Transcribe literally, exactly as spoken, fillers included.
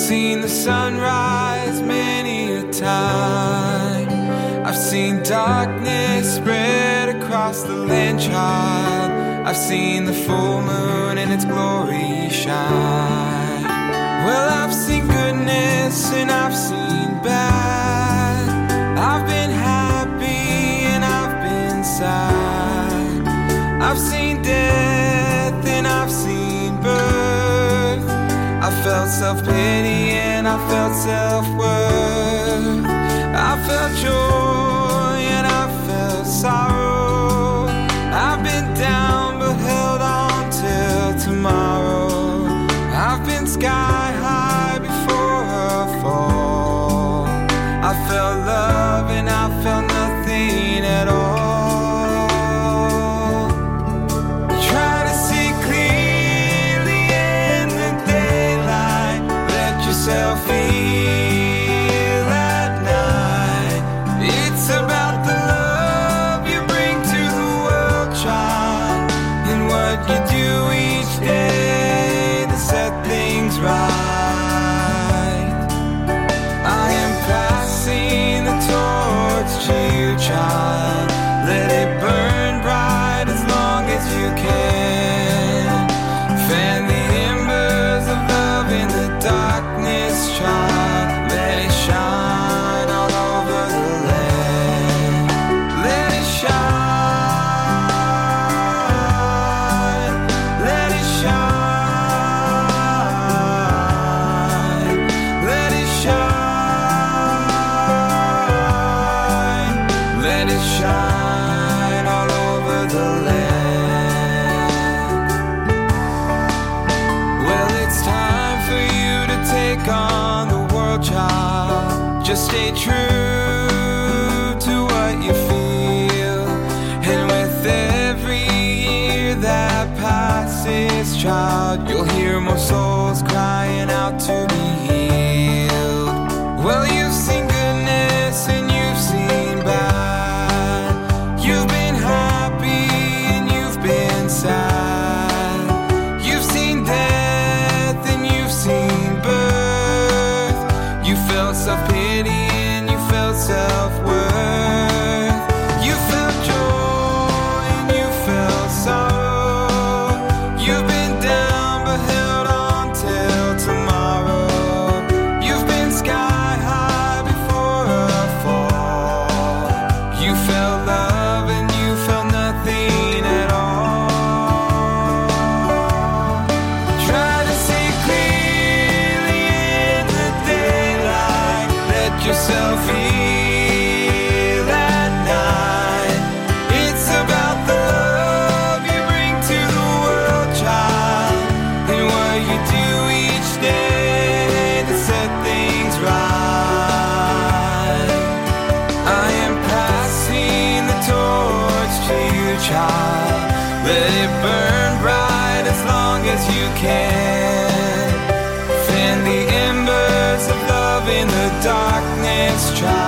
seen the sunrise many a time. I've seen darkness spread across the land, child. I've seen the full moon and its glory shine. Well, I've seen goodness and I've seen bad. I've been happy and I've been sad. I've seen death and I've seen birth. I felt self-pity and I felt self-worth. I felt joy and I felt sorrow. I've been down but held on till tomorrow. I've been sky high before a fall. I felt love and I felt nothing at all. Try to see clearly in the daylight. Let yourself feel at night. It's about the love you bring to the world, child, and what you do each day to set things right. I am passing the torch to you, child. Let it burn bright as long as you can. Fan the embers of love in the darkness, child. Let it shine all over the land. Let it shine. Let it shine. Let it shine. Let it shine all over the land. Well, it's time for you to take on the world, child. Just stay true to what you feel. And with every year that passes, child, you'll hear more souls crying out to be healed. Well, you've seen goodness and you've seen bad. You've been happy and you've been sad. You've seen death and you've seen birth. You felt self-pity and you felt self-worth. You felt joy and you felt sorrow. You've been down but held on till tomorrow. You've been sky high before a fall. You felt love and you felt nothing at all. Try to see clearly in the daylight. Let yourself feel at night. It's about the love you bring to the world, child, and what you do each day to set things right. I am passing the torch to you, child. Let it burn bright as long as you can. Fan the embers of love in the darkness, child.